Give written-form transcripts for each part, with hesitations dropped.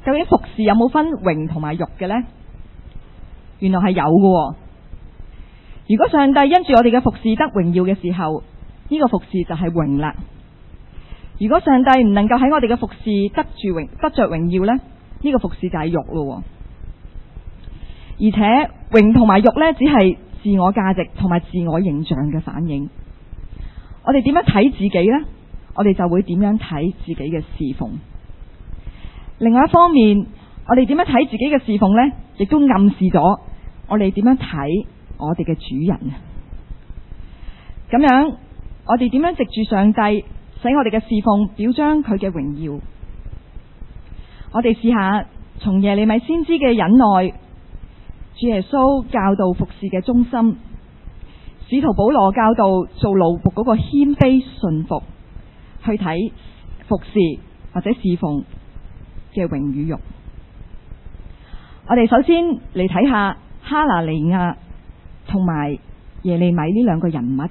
究竟服侍有冇分榮同埋辱嘅呢？原來係有嘅。如果上帝因住我哋嘅服侍得榮耀嘅時候，呢個服侍就係榮啦。如果上帝唔能夠喺我哋嘅服侍得着榮耀呢，呢個服侍就係辱咯。而且榮同埋辱呢，只係自我價值同埋自我形象嘅反應。我哋點樣睇自己呢？我哋就會點樣睇自己嘅侍奉。另外一方面，我哋點樣睇自己嘅侍奉呢，亦都暗示咗我哋點樣睇我哋嘅主人。咁樣，我哋點樣藉住上帝使我哋嘅侍奉表彰佢嘅榮耀？我哋試下從耶利米先知嘅忍耐，主耶穌教導服侍嘅忠心，使徒保羅教導做奴僕嗰個謙卑順服，去睇服侍或者侍奉嘅榮與辱。我哋首先嚟睇下哈拿尼亞同埋耶利米呢兩個人物。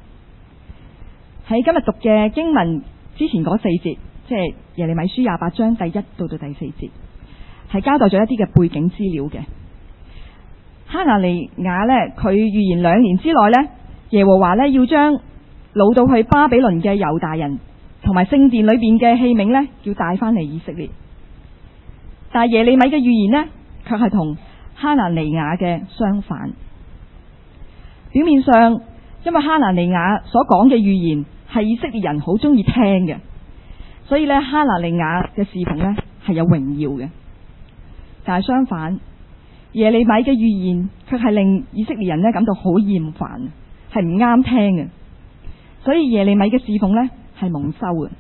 喺今日讀嘅經文之前嗰4節，即係耶利米書28章第1到第4節，係交代咗一啲嘅背景資料嘅。哈拿尼亞呢，佢預言2年之內呢，耶和華呢要將擄到去巴比倫嘅猶大人同埋聖殿裏邊嘅器皿呢，要帶翻嚟以色列。但係耶利米嘅預言呢，卻係同哈拿尼亞嘅相反。表面上，因為哈拿尼亞所講嘅預言係以色列人好中意聽嘅，所以呢，哈拿尼亞嘅侍奉呢係有榮耀嘅。但係相反，耶利米嘅預言卻係令以色列人呢感到好厭煩，係唔啱聽嘅。所以耶利米嘅侍奉呢係蒙羞嘅。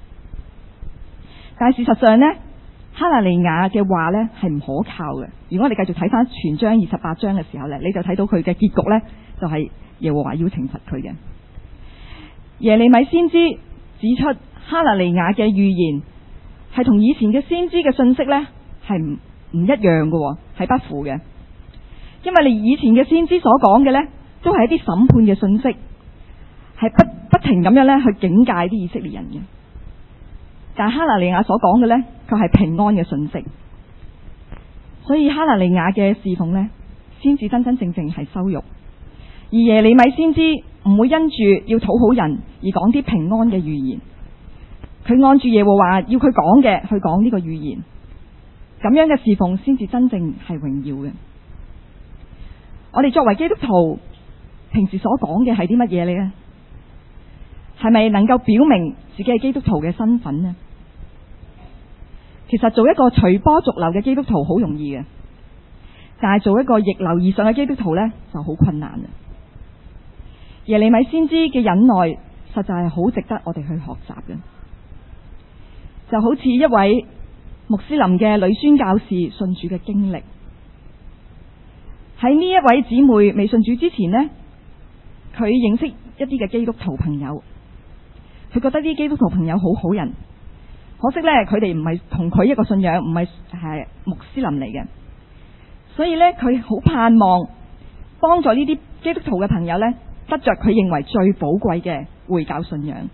但係事實上呢，哈拿尼亞嘅話呢係唔可靠嘅。如果我哋繼續睇翻全章28章嘅時候呢，你就睇到佢嘅結局呢，就係耶和華要懲罰佢嘅。耶利米先知指出哈拿尼亞嘅預言係同以前嘅先知嘅信息呢係唔一樣嘅，係不符嘅。因為你以前嘅先知所講嘅呢，都係一啲審判嘅信息，係不停咁樣呢去警戒啲以色列人嘅。但哈拿尼亞所講嘅呢，佢係平安嘅信息。所以哈拿尼亞嘅侍奉呢，先至真真正正係羞辱。而耶利米先知唔會因住要討好人而講啲平安嘅預言，佢按住耶和華要佢講嘅去講呢個預言，咁樣嘅侍奉先至真正係榮耀嘅。我哋作為基督徒，平時所講嘅係啲乜嘢呢？係咪能夠表明自己係基督徒嘅身份呢？其實做一個隨波逐流嘅基督徒好容易嘅，但係做一個逆流而上嘅基督徒呢，就好困難啦。耶利米先知嘅忍耐實在係好值得我哋去學習嘅。就好似一位穆斯林嘅女宣教士信主嘅經歷。喺呢一位姊妹未信主之前呢，佢認識一啲嘅基督徒朋友，佢覺得啲基督徒朋友好好人，可惜呢，佢哋唔係同佢一個信仰，唔係穆斯林嚟嘅，所以呢，佢好盼望幫助呢啲基督徒嘅朋友呢，得着佢認為最寶貴嘅回教信仰。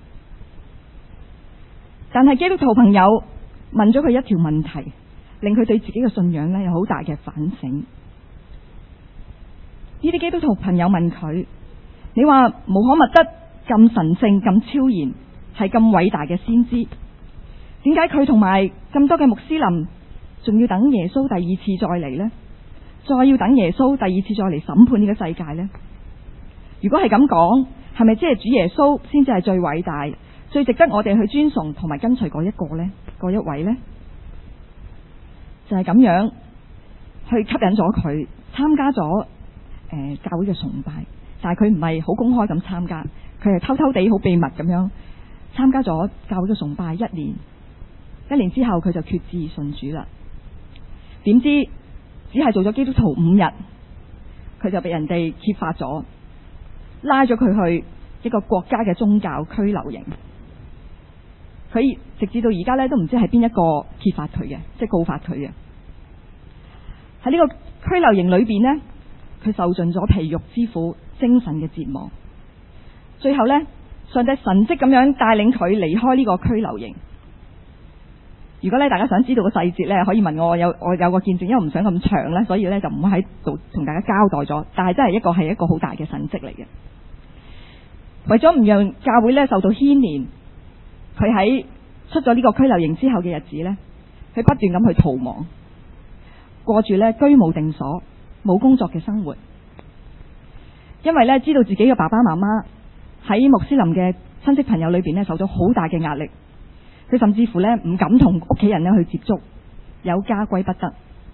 但係基督徒朋友問咗佢一條問題，令佢對自己嘅信仰呢有好大嘅反省。呢啲基督徒朋友問佢：你話穆罕默德咁神聖、咁超然，係咁偉大嘅先知，點解佢同埋咁多嘅穆斯林仲要等耶穌第2次再嚟呢？再要等耶穌第2次再嚟審判呢個世界呢？如果係咁講，係咪即係主耶穌先至係最偉大、最值得我哋去尊崇同埋跟隨嗰一個呢？嗰一位呢？就係咁樣去吸引咗佢參加咗教會嘅崇拜，但係佢唔係好公開咁參加，佢係偷偷地好秘密咁樣參加咗教會嘅崇拜1年。1年之後佢就決志信主啦。點知只係做咗基督徒5日，佢就被人哋揭發咗，拉咗佢去一個國家嘅宗教拘留營。佢直至到而家咧都唔知係邊一個揭發佢嘅，即係告發佢嘅。喺呢個拘留營裏邊呢，佢受盡咗皮肉之苦、精神嘅折磨。最後呢，上帝神蹟咁樣帶領佢離開呢個拘留營。 如果咧大家想知道個細節咧，可以問我，我有個見證，因為唔想咁長咧，所以咧就唔喺度同大家交代咗。但係真係一個好大嘅神蹟嚟嘅。為咗唔讓教會咧受到牽連，佢喺出咗呢個拘留營之後嘅日子咧，佢不斷咁去逃亡，過住咧居無定所、冇工作嘅生活。因為咧知道自己嘅爸爸媽媽喺穆斯林嘅親戚朋友裏邊咧受咗好大嘅壓力，佢甚至乎咧唔敢同屋企人咧去接觸，有家歸不得。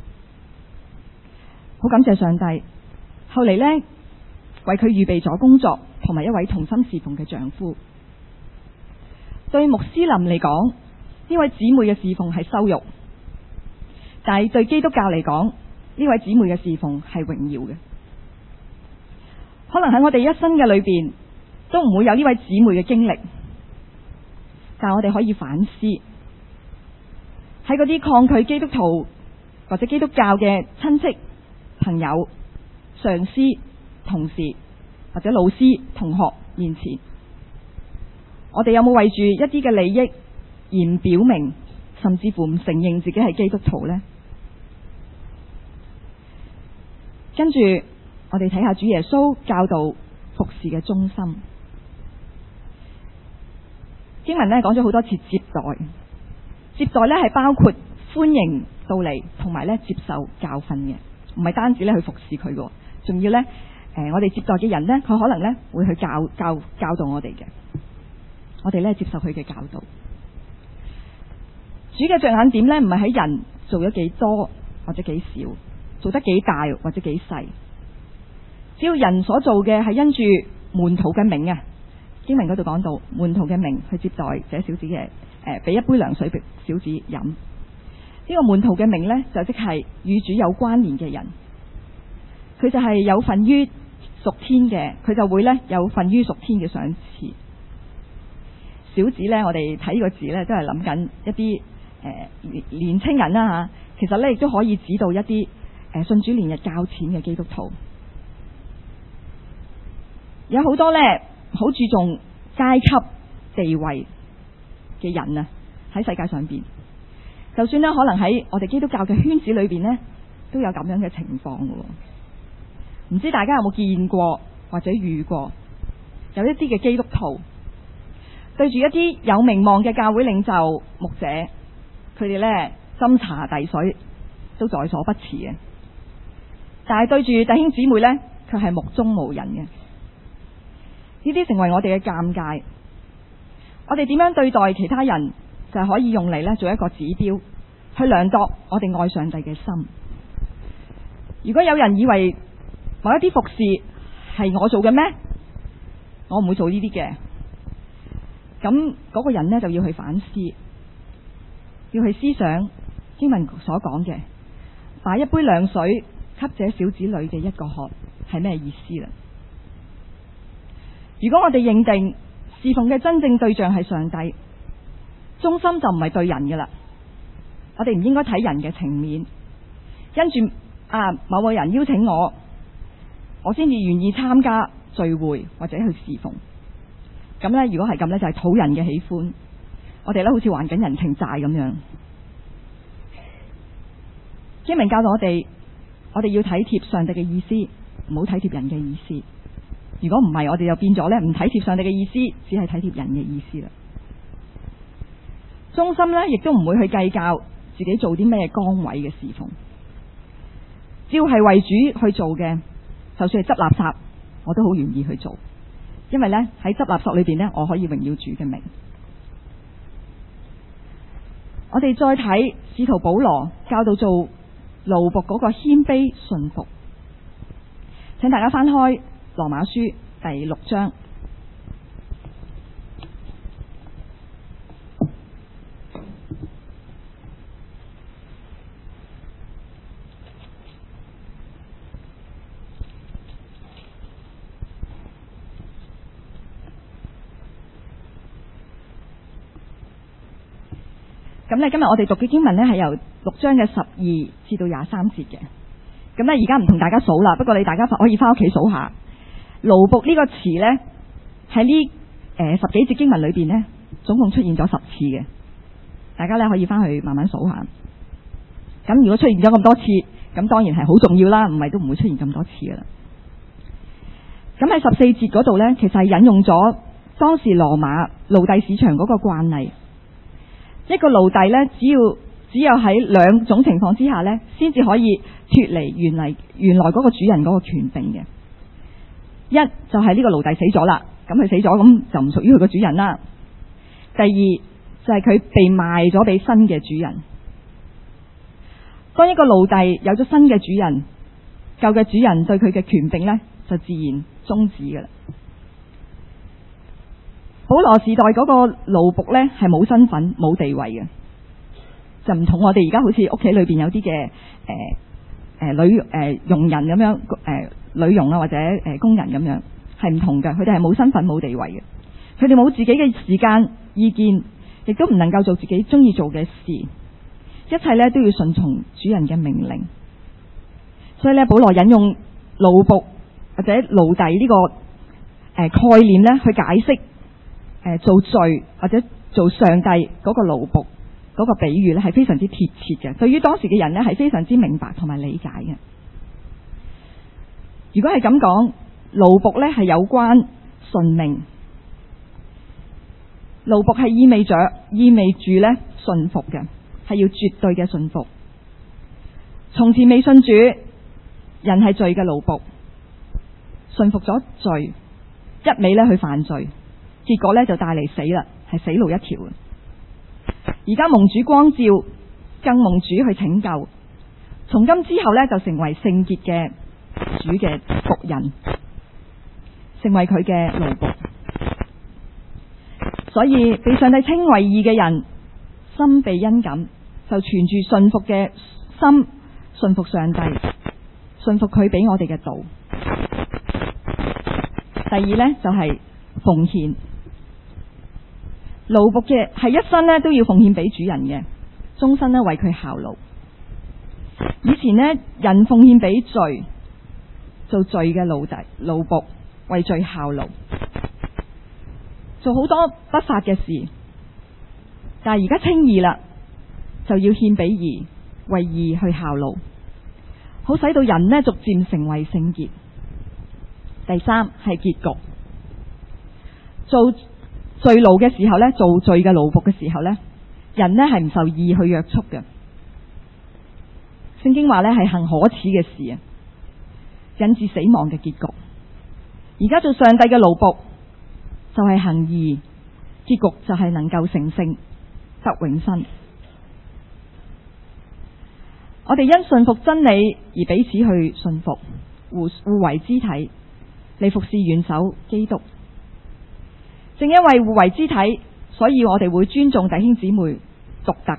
好感謝上帝，後嚟咧為佢預備咗工作同埋一位同心侍奉嘅丈夫。對穆斯林嚟講，呢位姊妹嘅侍奉係羞辱，但係對基督教嚟講，呢位姊妹嘅侍奉係榮耀嘅。可能喺我哋一生嘅裏邊都唔會有呢位姊妹嘅經歷，但我哋可以反思，喺嗰啲抗拒基督徒或者基督教嘅親戚、朋友、上司、同事或者老師、同學面前，我哋有冇為住一啲嘅利益而唔表明，甚至乎唔承認自己係基督徒呢？跟住我哋睇下主耶穌教導服侍嘅中心。經文咧講咗好多次接待，接待咧係包括歡迎到嚟同埋咧接受教訓嘅，唔係單止咧去服侍佢嘅，仲要咧我哋接待嘅人咧，佢可能咧會去教導我哋嘅，我哋咧接受佢嘅教導。主嘅着眼點咧唔係喺人做咗幾多或者幾少，做得幾大或者幾細，只要人所做嘅係因住門徒嘅名啊，經文嗰度講到門徒嘅名去接待這小子嘅俾一杯涼水俾小子飲。呢個門徒嘅名呢，就即係與主有關聯嘅人，佢就係有份於屬天嘅，佢就會呢有份於屬天嘅賞賜。小子呢，我哋睇呢個字呢，都係諗緊一啲年青人啦吓，其實呢亦都可以指導一啲信主年日較淺嘅基督徒。有好多呢好注重階級地位嘅人啊，喺世界上邊，就算呢可能喺我哋基督教嘅圈子裏邊呢，都有咁樣嘅情況嘅。唔知大家有冇見過或者遇過有一啲嘅基督徒對住一啲有名望嘅教會領袖牧者，佢哋呢斟茶遞水都在所不辭嘅，但係對住弟兄姊妹呢，佢係目中無人嘅。呢啲成為我哋嘅尷尬。我哋點樣對待其他人，就係可以用嚟呢做一個指標，去量度我哋愛上帝嘅心。如果有人以為某一啲服侍係我做嘅咩，我唔會做呢啲嘅，咁嗰個人呢，就要去反思，要去思想經文所講嘅，把一杯涼水給這小子女嘅一個喝係咩意思啦？如果我哋認定侍奉嘅真正對象係上帝，中心就唔係對人嘅啦。我哋唔應該睇人嘅情面，跟住某個人邀請我先至願意參加聚會或者去侍奉。咁呢，如果係咁呢，就係討人嘅喜歡。我哋呢，好似還緊人情債咁樣。經文教導我哋要體貼上帝嘅意思，唔好體貼人嘅意思。如果唔係，我哋就變咗呢，唔體貼上帝嘅意思，只係體貼人嘅意思啦。中心呢，亦都唔會去計較自己做啲咩崗位嘅侍奉，只要係為主去做嘅，就算係執垃圾，我都好願意去做，因為呢，喺執垃圾裏邊呢，我可以榮耀主嘅名。我哋再睇使徒保羅教導做奴僕嗰個謙卑順服，請大家翻開羅馬書第6章。咁咧，今日我哋讀嘅經文呢，係由6章嘅12至到23節嘅。咁咧，而家唔同大家數啦，不過你大家可以翻屋企數下。奴僕呢個詞呢，喺呢10幾節經文裏邊呢，總共出現咗10次嘅。 大家咧可以翻去慢慢數下。咁如果出現咗咁多次，咁當然係好重要啦，唔係都唔會出現咁多次噶啦。咁喺14節嗰度呢，其實係引用咗當時羅馬奴隸市場嗰個慣例，一個奴隸呢，只有喺兩種情況之下呢，先至可以脫離原來嗰個主人嗰個權柄嘅。一就係呢個奴隸死咗啦，咁佢死咗，咁就唔屬於佢個主人啦。第二就係佢被賣咗俾新嘅主人。當一個奴隸有咗新嘅主人，舊嘅主人對佢嘅權柄呢，就自然終止噶啦。保羅時代嗰個奴僕呢，係冇身份冇地位嘅，就唔同我哋而家好似屋企裏邊有啲嘅女傭人咁樣，女傭啊或者工人咁樣，係唔同嘅。佢哋係冇身份冇地位嘅，佢哋冇自己嘅時間意見，亦都唔能夠做自己中意做嘅事，一切呢都要順從主人嘅命令。所以呢，保羅引用奴僕或者奴隸呢個概念呢，去解釋做罪或者做上帝嗰個奴僕嗰個比喻呢，係非常之貼切嘅。對於當時嘅人呢，係非常之明白同埋理解嘅。如果係咁講，奴僕呢係有關順命，奴僕係意味住呢順服嘅，係要絕對嘅順服。從前未信主，人係罪嘅奴僕，順服咗罪，一味呢去犯罪，結果呢就帶嚟死啦，係死路一條。而家蒙主光照，更蒙主去拯救，從今之後呢，就成為聖潔嘅主嘅僕人，成為佢嘅奴僕。所以被上帝稱為義嘅人，心被恩感，就存住順服嘅心，順服上帝，順服佢俾我哋嘅道。第二呢，就係奉獻。奴僕嘅係一生呢都要奉獻俾主人嘅，終身呢為佢效勞。以前呢，人奉獻俾罪，做罪嘅奴僕，為罪效勞，做好多不法嘅事。但係而家稱義啦，就要獻俾義，為義去效勞，好使到人呢逐漸成為聖潔。第三係結局，做罪奴嘅時候呢，做罪嘅奴僕嘅時候呢，人呢係唔受義去約束嘅。聖經話呢係行可恥嘅事啊，引致死亡嘅結局。而家做上帝嘅奴僕就係行義，結局就係能夠成聖得永生。我哋因順服真理而彼此去順服，互為肢體嚟服侍元首基督。正因為互為肢體，所以我哋會尊重弟兄姊妹獨特，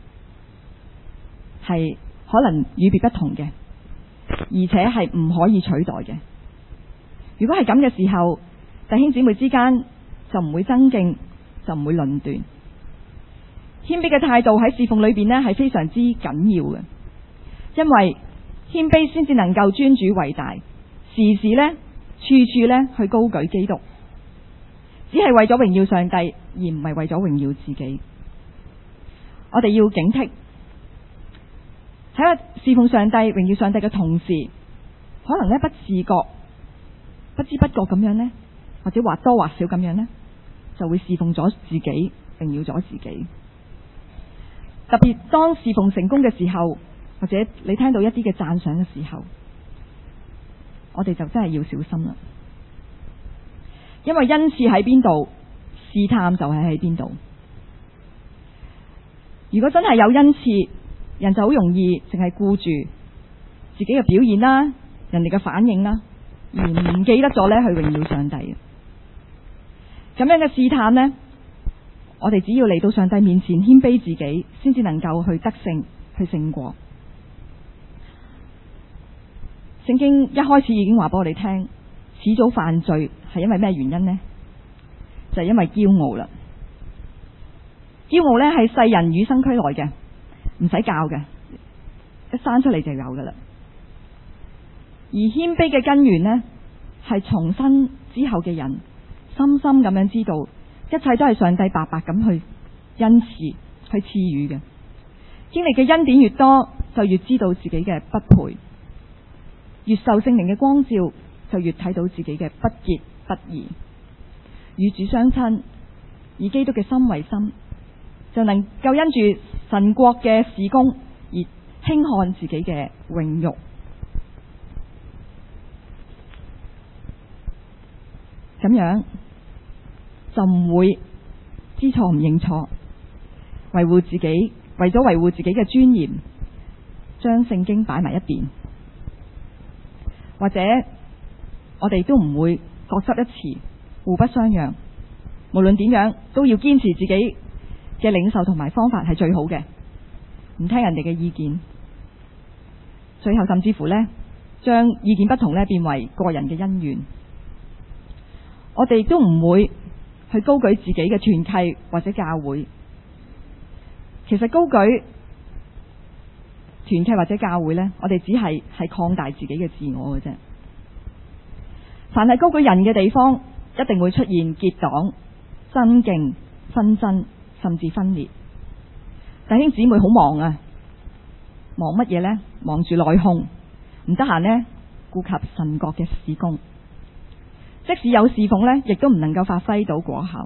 係可能與別不同嘅，而且係唔可以取代嘅。如果係咁嘅時候，弟兄姊妹之間就唔會爭競，就唔會論斷。謙卑嘅態度喺侍奉裏邊呢係非常之緊要嘅，因為謙卑先至能夠尊主為大，時時呢處處呢去高舉基督，只係為咗榮耀上帝，而唔係為咗榮耀自己。我哋要警惕，喺侍奉上帝、榮耀上帝嘅同時，可能呢不自覺、不知不覺咁樣呢，或者或多或少咁樣呢，就會侍奉咗自己，榮耀咗自己。特別當侍奉成功嘅時候，或者你聽到一啲嘅讚賞嘅時候，我哋就真係要小心啦。因為恩賜喺邊度，試探就係喺邊度。如果真係有恩賜，人就好容易淨係顧住自己嘅表現啦，人哋嘅反應啦，而唔記得咗呢去榮耀上帝。咁樣嘅試探呢，我哋只要嚟到上帝面前謙卑自己，先至能夠去得勝，去勝過。聖經一開始已經話俾我哋聽，始早犯罪係因為咩原因呢？就係因為驕傲啦。驕傲呢係世人與生俱來嘅，唔使教嘅，一生出嚟就有噶啦。而謙卑嘅根源呢，係重生之後嘅人深深咁樣知道，一切都係上帝白白咁去恩賜去賜予嘅。經歷嘅恩典越多，就越知道自己嘅不配；越受聖靈嘅光照，就越睇到自己嘅不潔不義。與主相親，以基督嘅心為心，就能夠因住神國嘅事工而輕看自己嘅榮辱。咁樣就唔會知錯唔認錯，為咗維護自己嘅尊嚴，將聖經擺埋一邊，或者我哋都唔會各執一詞，互不相讓。無論點樣，都要堅持自己嘅領受同埋方法係最好嘅，唔聽人哋嘅意見。最後甚至乎呢，將意見不同呢變為個人嘅恩怨。我哋都唔會去高舉自己嘅團契或者教會。其實高舉團契或者教會呢，我哋只係擴大自己嘅自我嘅啫。凡係高舉人嘅地方，一定會出現結黨、爭競、紛爭，甚至分裂。弟兄姊妹好忙啊，忙乜嘢呢？忙住內訌，唔得閒呢顧及神國嘅事工。即使有侍奉呢，亦都唔能夠發揮到果效。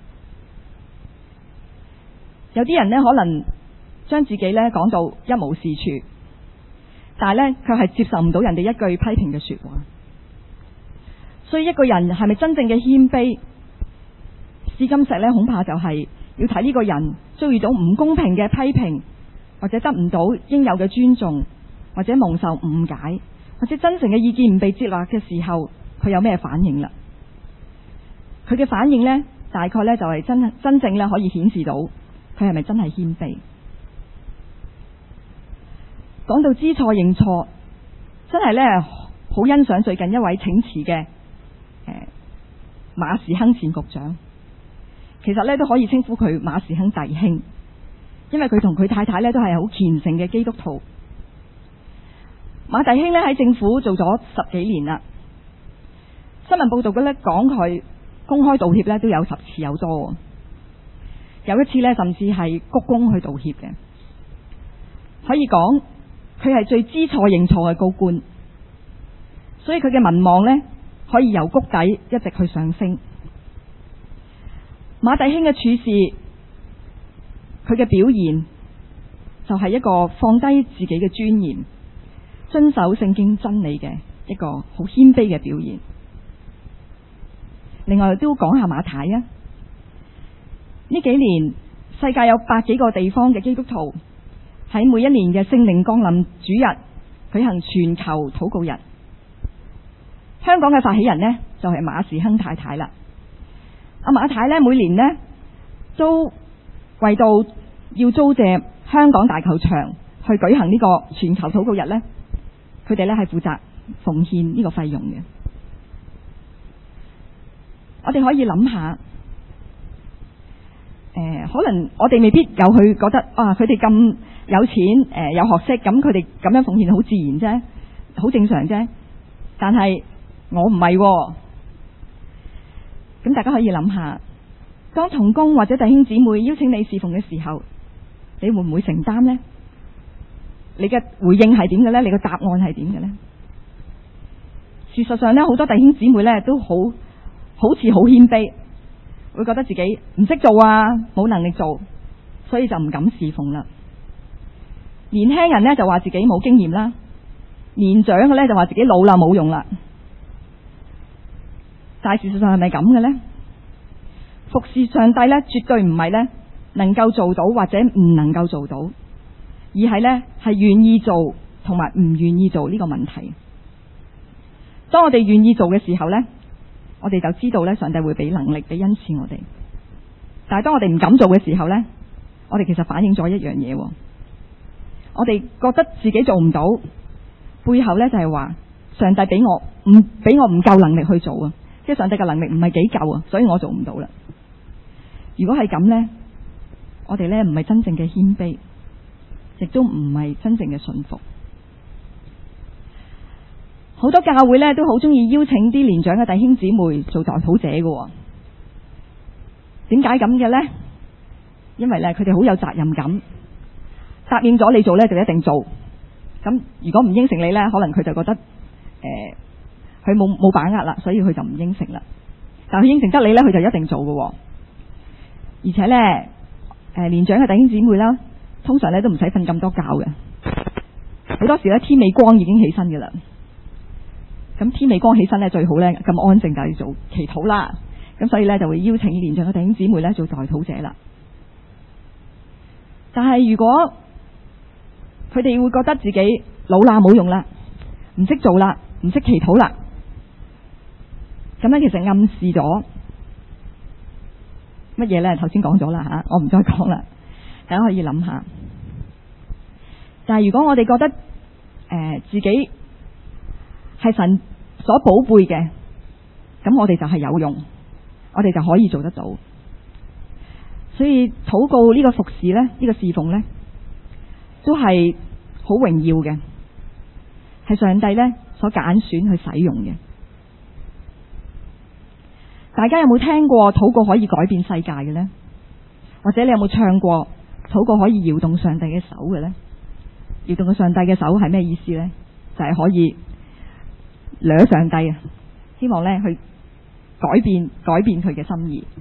有啲人呢，可能將自己呢講到一無是處，但係呢，卻係接受唔到人哋一句批評嘅說話。所以一個人係咪真正嘅謙卑，試金石呢，恐怕就係要睇呢個人遭遇到唔公平嘅批評，或者得唔到應有嘅尊重，或者蒙受誤解，或者真誠嘅意見唔被接納嘅時候，佢有咩反應啦？佢嘅反應呢，大概呢就係真正呢可以顯示到佢係咪真係謙卑。講到知錯認錯，真係呢好欣賞最近一位請辭嘅馬時亨前局長。其實呢都可以稱呼佢馬時亨弟兄，因為佢同佢太太呢都係好虔誠嘅基督徒。馬弟兄呢喺政府做咗10幾年啦。新聞報道嘅呢講佢公開道歉呢都有10次有多，有一次呢甚至係鞠躬去道歉嘅。可以講佢係最知錯認錯嘅高官，所以佢嘅民望呢可以由谷底一直去上升。馬弟兄嘅處事，佢嘅表現就係一個放低自己嘅尊嚴，遵守聖經真理嘅一個好謙卑嘅表現。另外都講下馬太啊，呢幾年世界有100幾個地方嘅基督徒喺每一年嘅聖靈降臨主日舉行全球禱告日。香港嘅發起人呢，就係馬時亨太太啦。阿馬太呢，每年呢都為到要租借香港大球場去舉行呢個全球禱告日呢，佢哋呢係負責奉獻呢個費用嘅。我哋可以諗下，可能我哋未必有去覺得啊，佢哋咁有錢，有學識，咁佢哋咁樣奉獻好自然啫，好正常啫。但係我唔係喎。咁大家可以諗下，當同工或者弟兄姊妹邀請你侍奉嘅時候，你會唔會承擔呢？你嘅回應係點嘅呢？你嘅答案係點嘅呢？事實上呢，好多弟兄姊妹呢都好似好謙卑，會覺得自己唔識做啊，冇能力做，所以就唔敢侍奉啦。年輕人呢就話自己冇經驗啦，年長嘅呢就話自己老啦，冇用啦。但係事實上係咪咁嘅呢？服侍上帝呢，絕對唔係呢能夠做到或者唔能夠做到，而係呢係願意做同埋唔願意做呢個問題。當我哋願意做嘅時候呢，我哋就知道呢上帝會俾能力俾恩賜我哋。但係當我哋唔敢做嘅時候呢，我哋其實反映咗一樣嘢，我哋覺得自己做唔到，背後呢就係話上帝俾我唔夠能力去做啊！即係上帝嘅能力唔係幾夠啊，所以我做唔到啦。如果係咁呢，我哋呢唔係真正嘅謙卑，亦都唔係真正嘅信服。好多教會呢都好中意邀請啲年長嘅弟兄姊妹做代禱者嘅。點解咁嘅呢？ 因為咧佢哋好有責任感，答應咗你做咧就一定做。咁如果唔應承你咧，可能佢就覺得佢冇把握啦，所以佢就唔應承啦。但係佢應承得你咧，佢就一定做嘅。而且咧年長嘅弟兄姊妹啦，通常咧都唔使瞓咁多覺嘅，好多時咧天未光已經起身嘅啦。咁天未光起身咧，最好咧咁安靜就要做祈禱啦。咁所以咧就會邀請年長嘅弟兄姊妹咧做代禱者啦。但係如果佢哋會覺得自己老啦冇用啦，唔識做啦，唔識祈禱啦，咁樣其實暗示咗乜嘢咧？頭先講咗啦吓，我唔再講啦，大家可以諗下。但係如果我哋覺得自己係神所寶貝嘅，咁我哋就係有用，我哋就可以做得到。所以禱告呢個服侍呢，呢個侍奉呢，都係好榮耀嘅，係上帝呢所揀選去使用嘅。大家有冇聽過禱告可以改變世界嘅呢？或者你有冇唱過禱告可以搖動上帝嘅手嘅呢？搖動個上帝嘅手係咩意思呢？就係可以掠上帝啊！希望呢去改變佢嘅心意。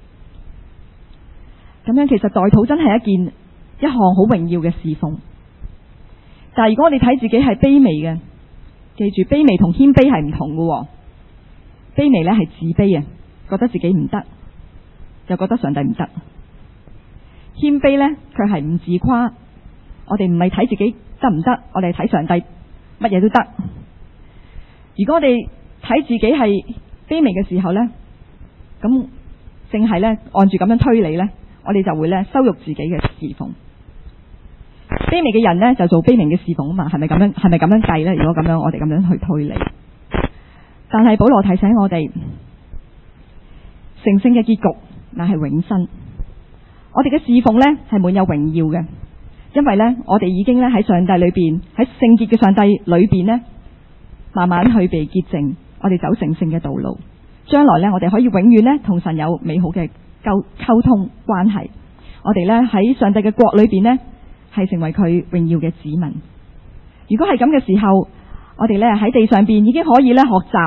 咁樣其實代禱真係一項好榮耀嘅侍奉。但係如果我哋睇自己係卑微嘅，記住卑微同謙卑係唔同嘅。卑微呢係自卑啊，覺得自己唔得，又覺得上帝唔得。謙卑呢，佢係唔自誇。我哋唔係睇自己得唔得，我哋睇上帝乜嘢都得。如果我哋睇自己係卑微嘅時候呢，咁淨係呢按住咁樣推理呢，我哋就會呢羞辱自己嘅侍奉。卑微嘅人呢，就做卑微嘅侍奉啊嘛，係咪咁樣計呢？如果咁樣我哋咁樣去推理，但係保羅提醒我哋，成聖嘅結局乃係永生。我哋嘅侍奉呢，係滿有榮耀嘅，因為呢，我哋已經呢喺上帝裏邊，喺聖潔嘅上帝裏邊呢，慢慢去被潔淨，我哋走成聖嘅道路。將來呢，我哋可以永遠呢同神有美好嘅溝通關係。我哋呢喺上帝嘅國裏邊呢，係成為佢榮耀嘅子民。如果係咁嘅時候，我哋呢喺地上邊已經可以呢學習，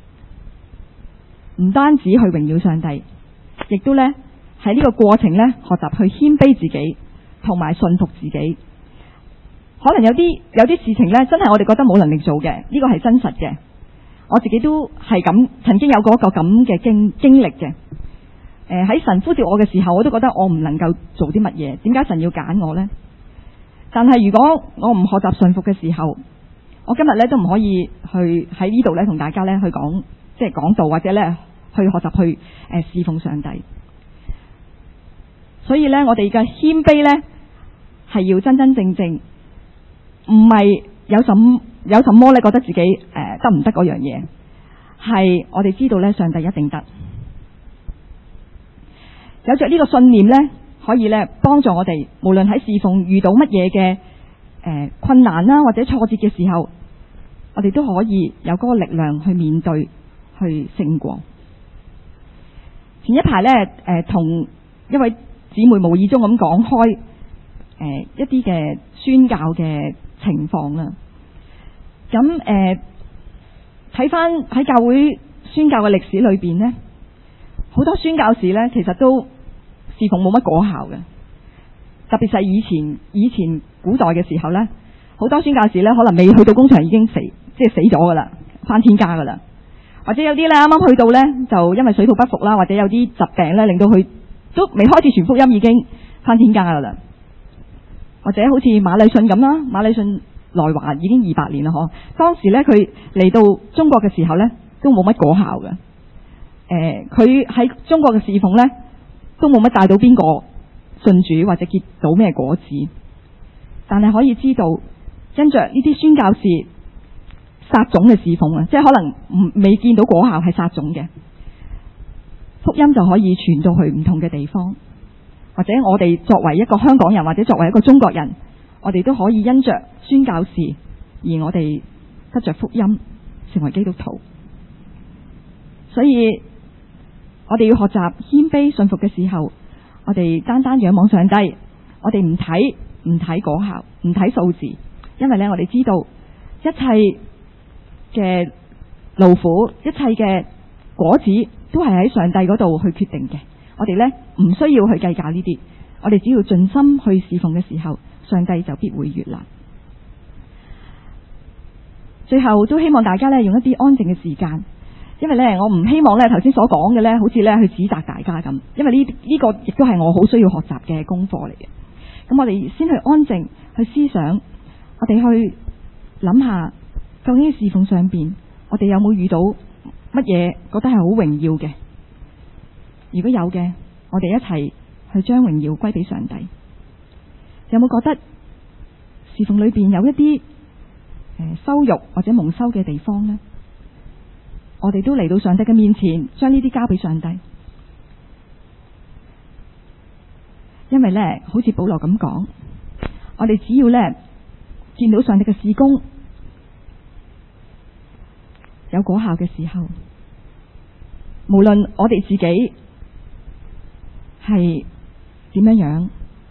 唔單止去榮耀上帝，亦都呢喺呢個過程呢學習去謙卑自己，同埋信服自己。可能有啲事情呢，真係我哋覺得冇能力做嘅，呢個係真實嘅。我自己都係咁，曾經有過一個咁嘅經歷嘅。喺神呼召我嘅時候，我都覺得我唔能夠做啲乜嘢。點解神要揀我呢？但係如果我唔學習信服嘅時候，我今日呢都唔可以去喺呢度呢同大家呢去講，即係講道，或者呢去學習去侍奉上帝。所以呢，我哋嘅謙卑呢係要真真正正，唔係有什麼呢覺得自己得唔得嗰樣嘢，係我哋知道呢上帝一定得。有着呢個信念呢，可以呢幫助我哋，無論喺侍奉遇到乜嘢嘅困難啦，或者挫折嘅時候，我哋都可以有嗰個力量去面對，去勝過。前一排呢，同一位姊妹無意中咁講開一啲嘅宣教嘅情況啦。咁睇翻喺教會宣教嘅歷史裏邊呢，好多宣教士呢其實都侍奉冇乜果效嘅。特別係以前古代嘅時候呢，好多宣教士呢可能未去到工場已經死咗噶啦，返天家噶啦。或者有啲呢啱啱去到呢，就因為水土不服啦，或者有啲疾病呢令到佢都未開始傳福音已經返天家噶啦。或者好似馬禮遜咁啦，馬禮遜來華已經200年啦，當時呢，佢嚟到中國嘅時候呢，都冇乜果效嘅。佢喺中國嘅侍奉呢，都冇乜帶到邊個信主或者結到咩果子。但係可以知道，因着呢啲宣教士撒種嘅侍奉啊，即係可能未見到果效係撒種嘅，福音就可以傳到去唔同嘅地方。或者我哋作為一個香港人，或者作為一個中國人，我哋都可以因着宣教士而我哋得着福音，成為基督徒。所以我哋要學習謙卑信服嘅時候， 我哋單單仰望上帝，我哋唔睇果效，唔睇數字，因為呢，我哋知道一切嘅勞苦，一切嘅果子都係喺上帝嗰度去決定嘅。我哋呢，唔需要去計較呢啲，我哋只要盡心去侍奉嘅時候，上帝就必會悅納。最後都希望大家呢，用一啲安靜嘅時間，因為呢，我唔希望呢頭先所講嘅呢，好似呢去指責大家咁，因為呢個亦都係我好需要學習嘅功課嚟嘅。咁我哋先去安靜去思想，我哋去諗下究竟侍奉上邊，我哋有冇遇到乜嘢覺得係好榮耀嘅？如果有嘅，我哋一齊去將榮耀歸俾上帝。有冇覺得侍奉裏邊有一啲羞辱或者蒙羞嘅地方呢？我哋都嚟到上帝嘅面前，將呢啲交俾上帝。因為呢，好似保羅咁講，我哋只要呢見到上帝嘅事工有果效嘅時候，無論我哋自己係點樣，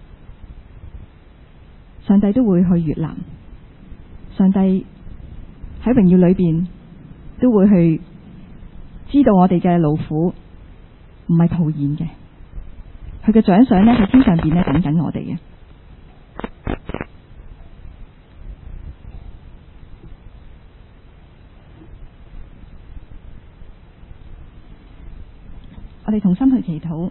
上帝都會去悅納。上帝喺榮耀裏邊都會去知道我哋嘅勞苦唔係徒然嘅，佢嘅獎賞呢喺天上邊呢等緊我哋嘅。我哋同心去祈禱。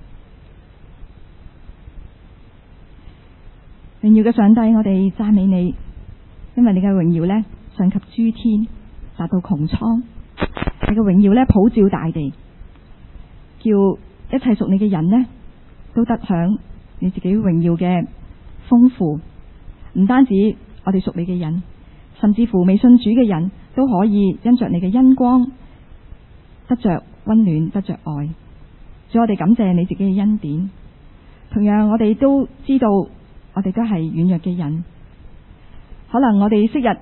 榮耀嘅上帝，我哋讚美你，因為你嘅榮耀呢上及諸天，達到穹蒼。你嘅榮耀呢普照大地，叫一切屬你嘅人呢都得享你自己榮耀嘅豐富。唔單止我哋屬你嘅人，甚至乎未信主嘅人都可以因着你嘅恩光得着溫暖，得着愛。所以我哋感謝你自己嘅恩典。同樣我哋都知道我哋都係軟弱嘅人，可能我哋昔日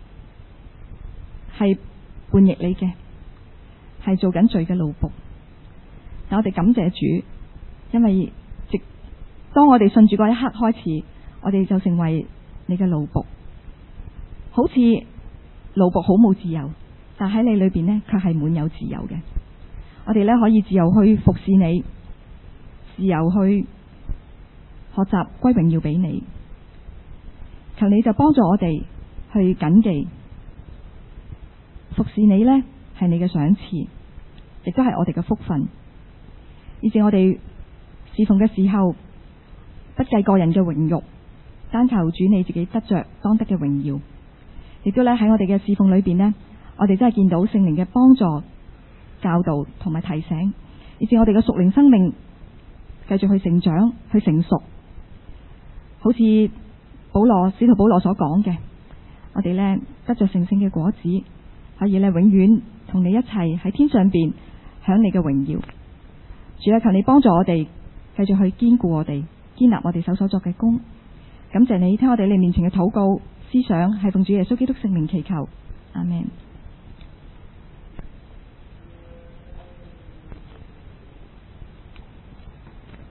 係叛逆你嘅，係做緊罪嘅奴僕。但我哋感謝主，因為當我哋信主嗰一刻開始，我哋就成為你嘅奴僕。好似奴僕好冇自由，但喺你裏邊呢，卻係滿有自由嘅。我哋呢，可以自由去服侍你，自由去學習歸榮耀俾你。求你就幫助我哋去謹記服侍你呢，係你嘅賞賜，亦都係我哋嘅福分。以至我哋侍奉嘅時候，不計個人嘅榮辱，單求主你自己得着當得嘅榮耀。亦都咧喺我哋嘅侍奉裏邊呢，我哋真係見到聖靈嘅幫助、教導同埋提醒，以至我哋嘅屬靈生命繼續去成長、去成熟。好似使徒保羅所講嘅，我哋呢得着成聖嘅果子，可以呢永遠同你一齊喺天上邊享你嘅榮耀。主啊，求你幫助我哋繼續去堅固我哋，堅立我哋手所作嘅工。感謝你聽我哋你面前嘅禱告思想，係奉主耶穌基督聖名祈求，阿們。